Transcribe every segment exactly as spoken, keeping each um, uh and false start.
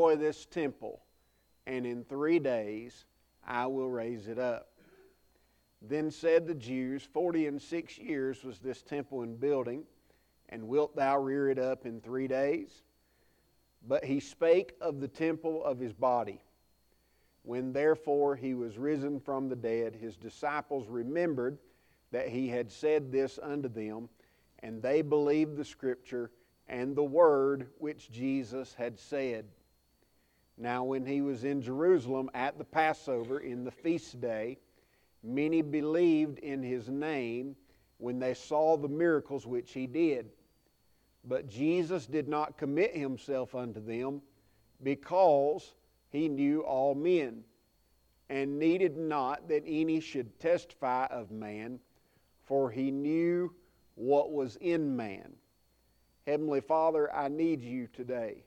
destroy this temple, and in three days I will raise it up. Then said the Jews, Forty and six years was this temple in building, and wilt thou rear it up in three days? But he spake of the temple of his body. When therefore he was risen from the dead, his disciples remembered that he had said this unto them, and they believed the Scripture and the word which Jesus had said. Now when he was in Jerusalem at the Passover in the feast day, many believed in his name when they saw the miracles which he did. But Jesus did not commit himself unto them, because he knew all men, and needed not that any should testify of man, for he knew what was in man. Heavenly Father, I need you today.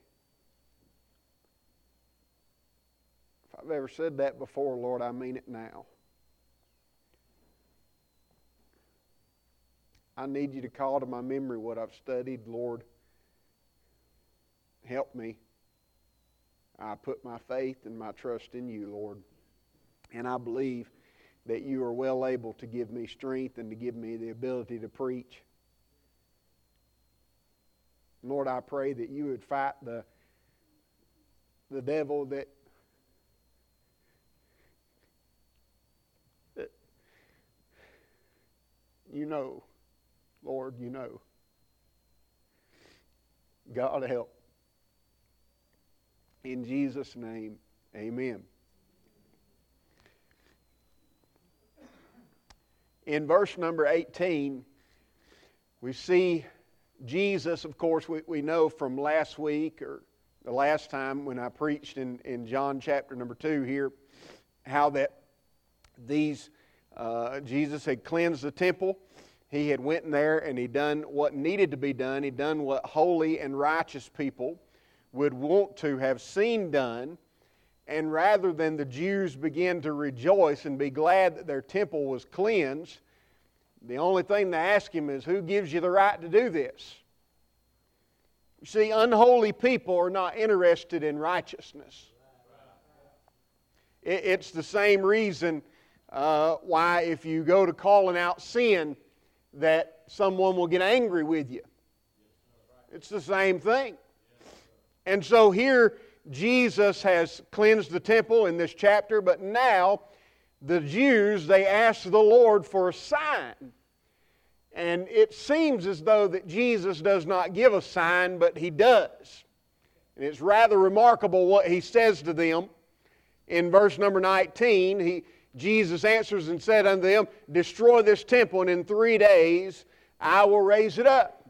If I've ever said that before, Lord, I mean it now. I need you to call to my memory what I've studied. Lord, help me. I put my faith and my trust in you, Lord. And I believe that you are well able to give me strength and to give me the ability to preach. Lord, I pray that you would fight the, the devil that, that you know, Lord, you know. God help. In Jesus' name, amen. In verse number eighteen, we see Jesus, of course, we, we know from last week or the last time when I preached in, in John chapter number two here, how that these, uh, Jesus had cleansed the temple. He had went in there and he done what needed to be done. He done what holy and righteous people would want to have seen done. And rather than the Jews begin to rejoice and be glad that their temple was cleansed, the only thing they ask him is, who gives you the right to do this? You see, unholy people are not interested in righteousness. It's the same reason uh, why if you go to calling out sin, that someone will get angry with you. It's the same thing. And so here, Jesus has cleansed the temple in this chapter, but now the Jews, they ask the Lord for a sign. And it seems as though that Jesus does not give a sign, but He does. And it's rather remarkable what He says to them. In verse number nineteen, he, Jesus answers and said unto them, destroy this temple, and in three days I will raise it up.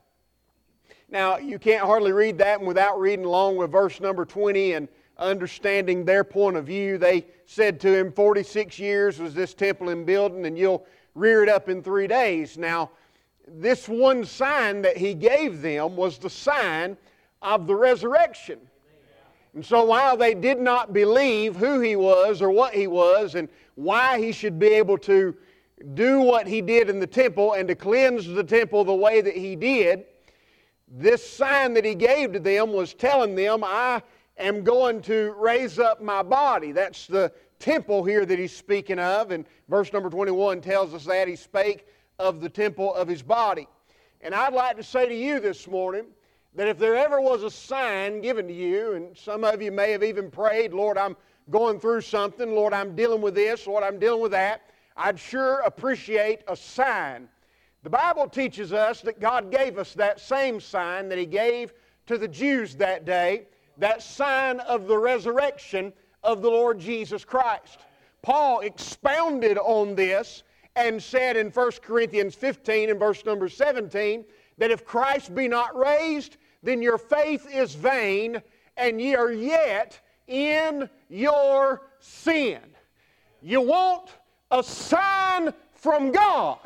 Now, you can't hardly read that without reading along with verse number twenty and understanding their point of view. They said to Him, forty-six years was this temple in building, and you'll rear it up in three days. Now, this one sign that He gave them was the sign of the resurrection. And so while they did not believe who He was or what He was and why He should be able to do what He did in the temple and to cleanse the temple the way that He did, this sign that He gave to them was telling them, I am going to raise up my body. That's the temple here that He's speaking of. And verse number twenty-one tells us that He spake of the temple of His body. And I'd like to say to you this morning that if there ever was a sign given to you, and some of you may have even prayed, Lord, I'm going through something, Lord, I'm dealing with this, Lord, I'm dealing with that, I'd sure appreciate a sign. The Bible teaches us that God gave us that same sign that He gave to the Jews that day, that sign of the resurrection of the Lord Jesus Christ. Paul expounded on this and said in First Corinthians fifteen and verse number seventeen, that if Christ be not raised, then your faith is vain, and ye are yet in your sin. You want a sign from God.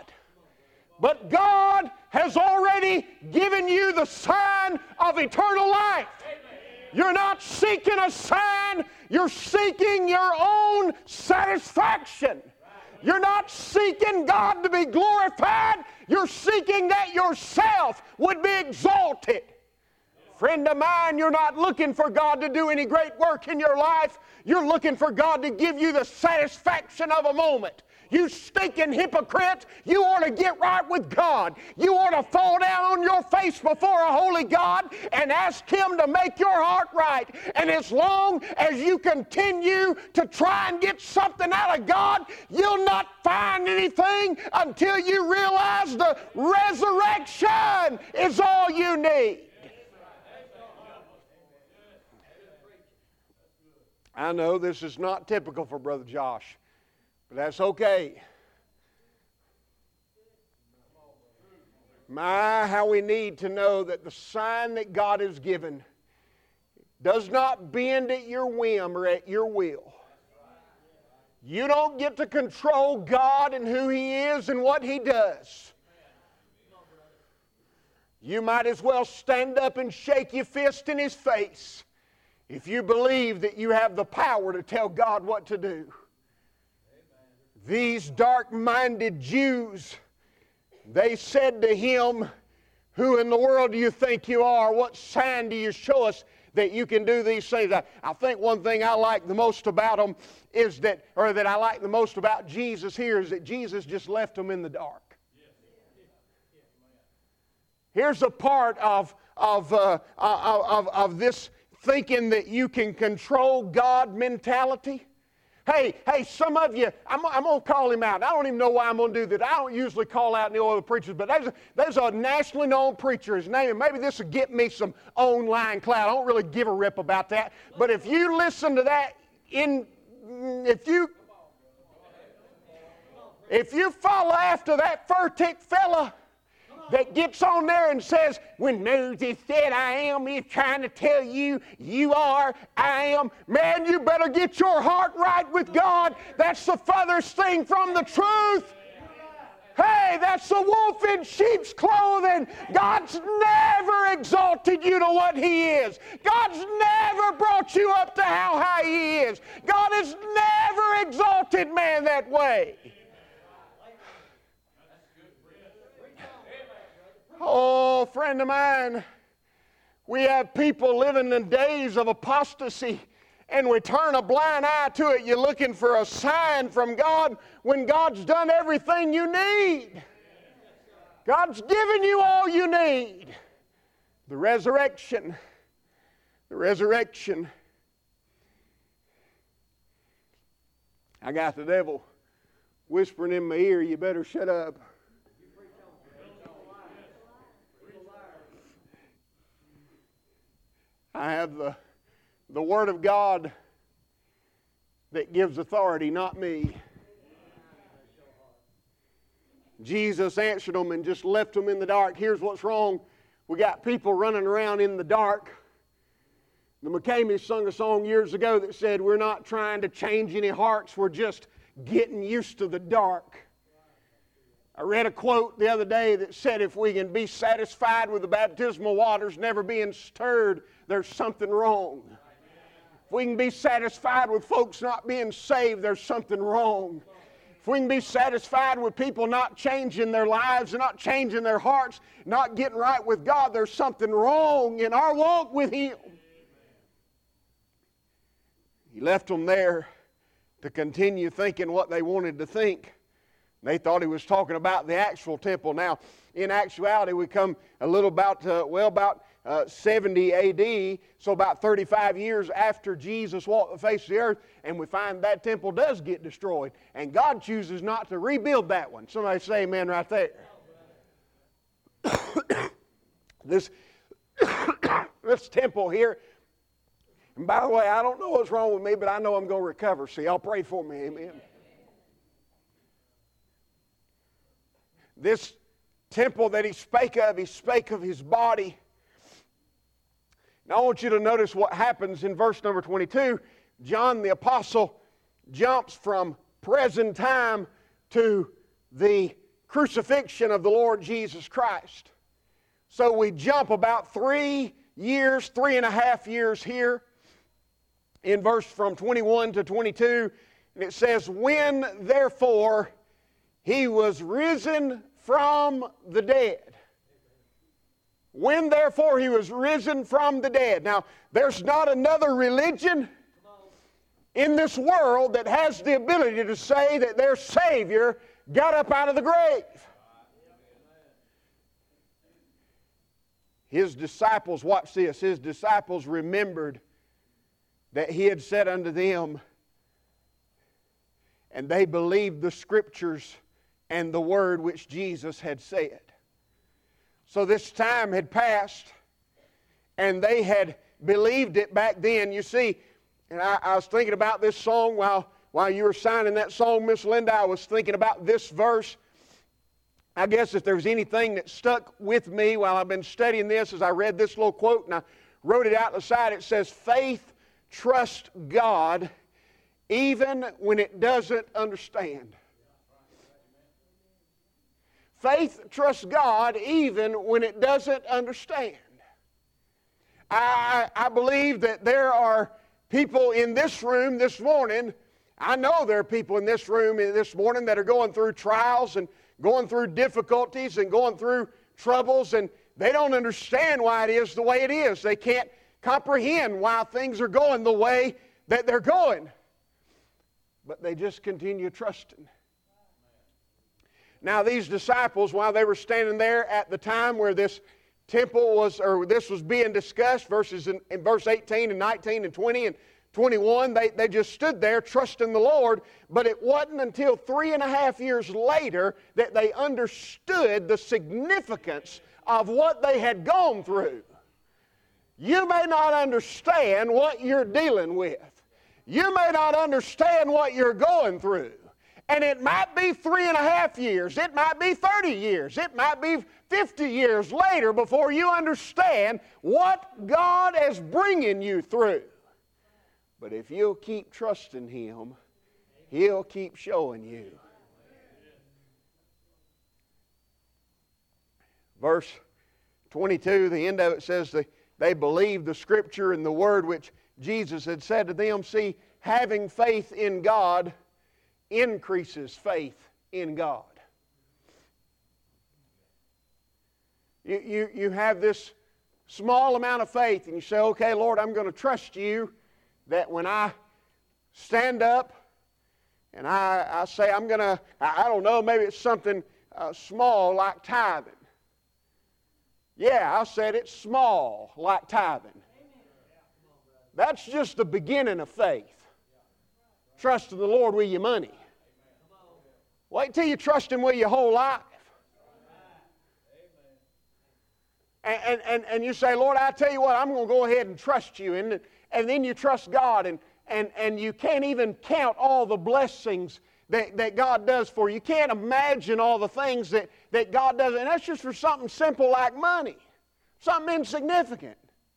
But God has already given you the sign of eternal life. You're not seeking a sign, you're seeking your own satisfaction. You're not seeking God to be glorified, you're seeking that yourself would be exalted. Friend of mine, you're not looking for God to do any great work in your life. You're looking for God to give you the satisfaction of a moment. You stinking hypocrite, you ought to get right with God. You ought to fall down on your face before a holy God and ask Him to make your heart right. And as long as you continue to try and get something out of God, you'll not find anything until you realize the resurrection is all you need. I know this is not typical for Brother Josh, but that's okay. My, how we need to know that the sign that God has given does not bend at your whim or at your will. You don't get to control God and who He is and what He does. You might as well stand up and shake your fist in His face if you believe that you have the power to tell God what to do. These dark-minded Jews, they said to Him, "Who in the world do you think you are? What sign do you show us that you can do these things?" I, I think one thing I like the most about them is that, or that I like the most about Jesus here is that Jesus just left them in the dark. Here's a part of, of, uh, of, of this thinking that you can control God mentality. Hey, hey, some of you, I'm, I'm going to call him out. I don't even know why I'm going to do that. I don't usually call out the other preachers, but there's a, there's a nationally known preacher. His name, and maybe this will get me some online clout. I don't really give a rip about that. But if you listen to that, in if you if you follow after that fur-tick fella that gets on there and says, "When Moses said I am, he's trying to tell you you are, I am." Man, you better get your heart right with God. That's the furthest thing from the truth. Hey, that's the wolf in sheep's clothing. God's never exalted you to what He is. God's never brought you up to how high He is. God has never exalted man that way. Oh, friend of mine, we have people living in days of apostasy, and we turn a blind eye to it. You're looking for a sign from God when God's done everything you need. God's given you all you need. The resurrection. The resurrection. I got the devil whispering in my ear, "You better shut up." I have the, the Word of God that gives authority, not me. Jesus answered them and just left them in the dark. Here's what's wrong. We got people running around in the dark. The McCameys sung a song years ago that said, "We're not trying to change any hearts. We're just getting used to the dark." I read a quote the other day that said, if we can be satisfied with the baptismal waters never being stirred, there's something wrong. If we can be satisfied with folks not being saved, there's something wrong. If we can be satisfied with people not changing their lives and not changing their hearts, not getting right with God, there's something wrong in our walk with Him. He left them there to continue thinking what they wanted to think. They thought He was talking about the actual temple. Now, in actuality, we come a little about, uh, well, about uh, seventy A D, so about thirty-five years after Jesus walked the face of the earth, and we find that temple does get destroyed, and God chooses not to rebuild that one. Somebody say amen right there. this, this temple here, and by the way, I don't know what's wrong with me, but I know I'm going to recover. So y'all pray for me, amen. This temple that He spake of, He spake of His body. Now I want you to notice what happens in verse number twenty-two. John the Apostle jumps from present time to the crucifixion of the Lord Jesus Christ. So we jump about three years, three and a half years here in verse from twenty-one to twenty-two. And it says, "When therefore He was risen from the dead." When therefore he was risen from the dead. Now, there's not another religion in this world that has the ability to say that their Savior got up out of the grave. His disciples, watch this, his disciples remembered that he had said unto them, and they believed the Scriptures and the word which Jesus had said. So this time had passed, and they had believed it back then. You see, and I, I was thinking about this song while, while you were signing that song, Miss Linda. I was thinking about this verse. I guess if there's anything that stuck with me while I've been studying this, as I read this little quote, and I wrote it out the side, it says, faith trusts God even when it doesn't understand. Faith trusts God even when it doesn't understand. I, I believe that there are people in this room this morning, I know there are people in this room this morning that are going through trials and going through difficulties and going through troubles, and they don't understand why it is the way it is. They can't comprehend why things are going the way that they're going. But they just continue trusting. Now these disciples, while they were standing there at the time where this temple was, or this was being discussed, verses in, in verse eighteen and nineteen and twenty and twenty-one, they, they just stood there trusting the Lord, but it wasn't until three and a half years later that they understood the significance of what they had gone through. You may not understand what you're dealing with. You may not understand what you're going through. And it might be three and a half years. It might be thirty years. It might be fifty years later before you understand what God is bringing you through. But if you'll keep trusting Him, He'll keep showing you. Verse twenty-two, the end of it says they, they believed the Scripture and the word which Jesus had said to them. See, having faith in God increases faith in God. You, you, you have this small amount of faith and you say, okay, Lord, I'm going to trust you that when I stand up and I, I say I'm going to, I, I don't know, maybe it's something uh, small like tithing. Yeah, I said it's small like tithing. That's just the beginning of faith. Trusting the Lord with your money. Wait till you trust Him with your whole life. And, and, and, and you say, Lord, I tell you what, I'm going to go ahead and trust you. And, and then you trust God, and, and, and you can't even count all the blessings that, that God does for you. You can't imagine all the things that, that God does. And that's just for something simple like money. Something insignificant.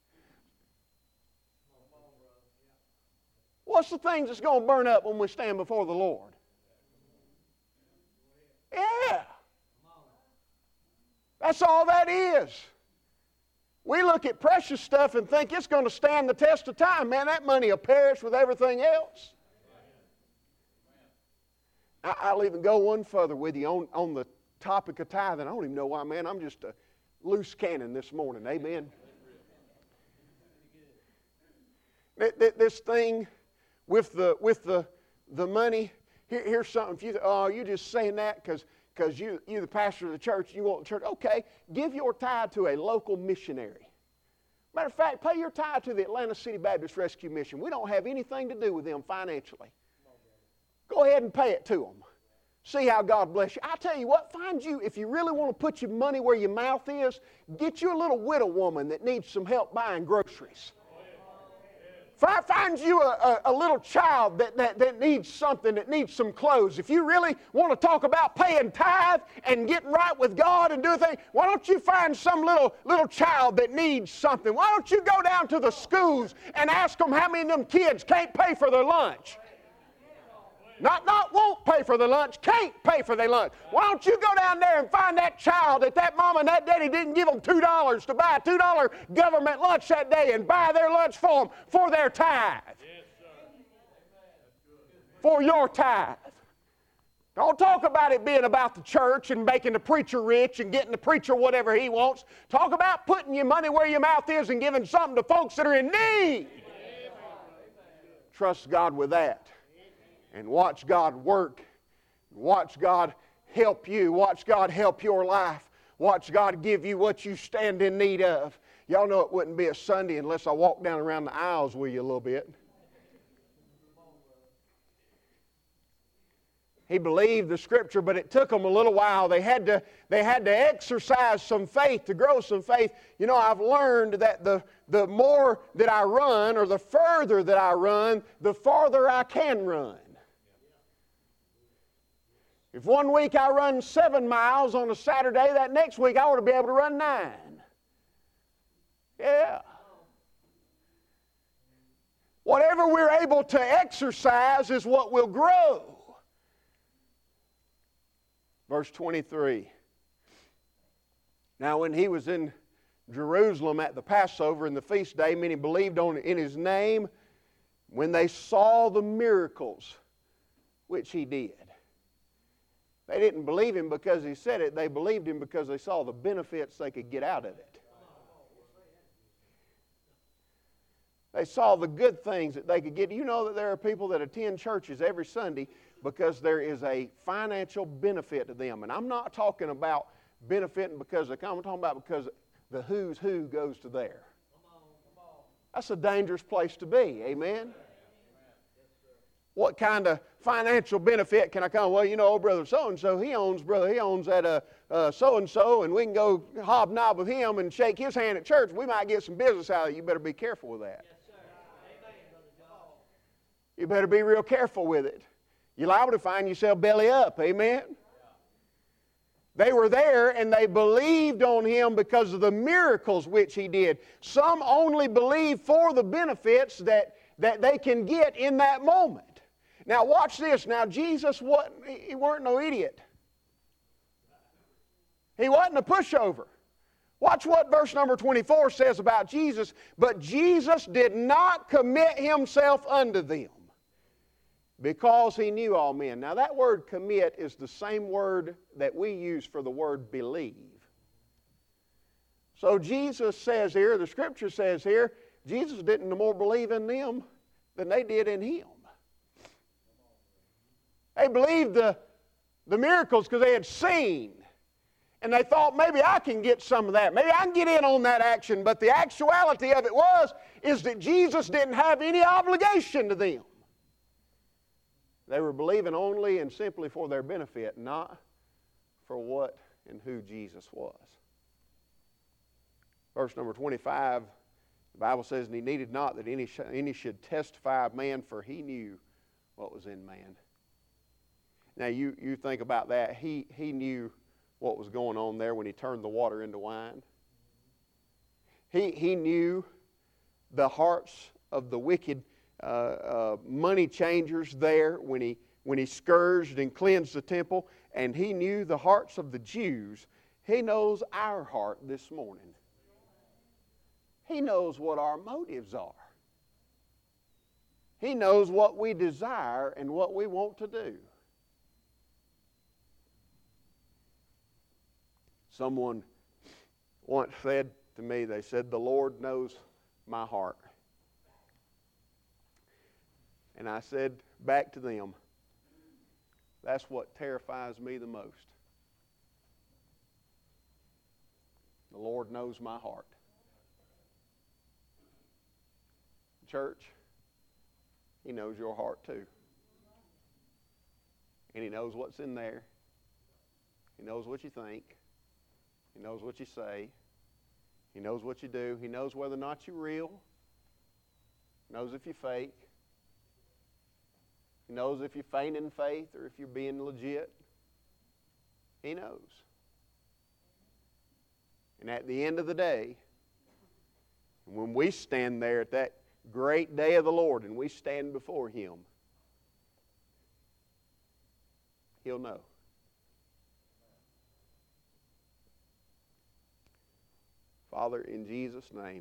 What's the things that's going to burn up when we stand before the Lord? Yeah. That's all that is. We look at precious stuff and think it's going to stand the test of time. Man, that money will perish with everything else. I, I'll even go one further with you on, on the topic of tithing. I don't even know why, man. I'm just a loose cannon this morning. Amen. This thing with the with the the money. Here, here's something. If you oh, you're just saying that because because you you're the pastor of the church. You want the church. Okay, give your tithe to a local missionary. Matter of fact, pay your tithe to the Atlanta City Baptist Rescue Mission. We don't have anything to do with them financially. Go ahead and pay it to them. See how God bless you. I tell you what, find you, if you really want to put your money where your mouth is, get you a little widow woman that needs some help buying groceries. Find you a, a, a little child that, that, that needs something, that needs some clothes. If you really want to talk about paying tithe and getting right with God and doing things, why don't you find some little, little child that needs something? Why don't you go down to the schools and ask them how many of them kids can't pay for their lunch? Not, not won't pay for their lunch, can't pay for their lunch. Why don't you go down there and find that child that that mama and that daddy didn't give them two dollars to buy a two dollar government lunch that day and buy their lunch for them for their tithe. Yes, sir. For your tithe. Don't talk about it being about the church and making the preacher rich and getting the preacher whatever he wants. Talk about putting your money where your mouth is and giving something to folks that are in need. Trust God with that. And watch God work. Watch God help you. Watch God help your life. Watch God give you what you stand in need of. Y'all know it wouldn't be a Sunday unless I walked down around the aisles with you a little bit. He believed the Scripture, but it took them a little while. They had to, they had to exercise some faith, to grow some faith. You know, I've learned that the, the more that I run, or the further that I run, the farther I can run. If one week I run seven miles on a Saturday, that next week I ought to be able to run nine. Yeah. Whatever we're able to exercise is what will grow. Verse twenty-three. Now when he was in Jerusalem at the Passover and the feast day, many believed on in his name when they saw the miracles which he did. They didn't believe him because he said it. They believed him because they saw the benefits they could get out of it. They saw the good things that they could get. You know that there are people that attend churches every Sunday because there is a financial benefit to them. And I'm not talking about benefiting because they come. I'm talking about because the who's who goes to there. That's a dangerous place to be. Amen? What kind of financial benefit can I come? Well, you know, old brother so-and-so, he owns, brother, he owns that uh, uh, so-and-so, and we can go hobnob with him and shake his hand at church. We might get some business out of it. You better be careful with that. Yes, sir. Amen, Brother John. You better be real careful with it. You're liable to find yourself belly up. Amen? Yeah. They were there, and they believed on him because of the miracles which he did. Some only believe for the benefits that, that they can get in that moment. Now watch this. Now Jesus wasn't, he weren't no idiot. He wasn't a pushover. Watch what verse number twenty-four says about Jesus. But Jesus did not commit himself unto them because he knew all men. Now that word commit is the same word that we use for the word believe. So Jesus says here, the Scripture says here, Jesus didn't no more believe in them than they did in him. They believed the, the miracles because they had seen. And they thought, maybe I can get some of that. Maybe I can get in on that action. But the actuality of it was, is that Jesus didn't have any obligation to them. They were believing only and simply for their benefit, not for what and who Jesus was. Verse number twenty-five, the Bible says, and he needed not that any, sh- any should testify of man, for he knew what was in man. Now you, you think about that. He, he knew what was going on there when he turned the water into wine. He, he knew the hearts of the wicked uh, uh, money changers there when he, when he scourged and cleansed the temple. And he knew the hearts of the Jews. He knows our heart this morning. He knows what our motives are. He knows what we desire and what we want to do. Someone once said to me, they said, the Lord knows my heart. And I said back to them, that's what terrifies me the most. The Lord knows my heart. Church, he knows your heart too. And he knows what's in there. He knows what you think. He knows what you say. He knows what you do. He knows whether or not you're real. He knows if you're fake. He knows if you're feigning faith or if you're being legit. He knows. And at the end of the day, when we stand there at that great day of the Lord and we stand before him, he'll know. Father, in Jesus' name,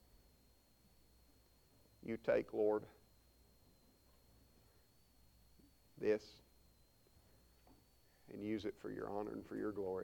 you take, Lord, this and use it for your honor and for your glory.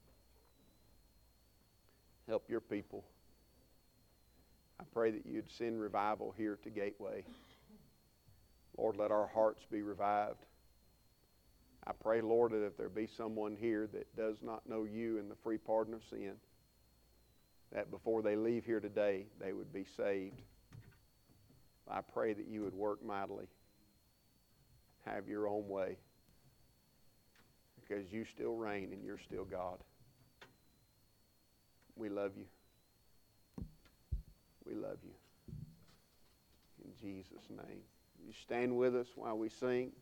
Help your people. I pray that you'd send revival here to Gateway. Lord, let our hearts be revived. I pray, Lord, that if there be someone here that does not know you and the free pardon of sin, that before they leave here today, they would be saved. I pray that you would work mightily. Have your own way. Because you still reign and you're still God. We love you. We love you. In Jesus' name. You stand with us while we sing.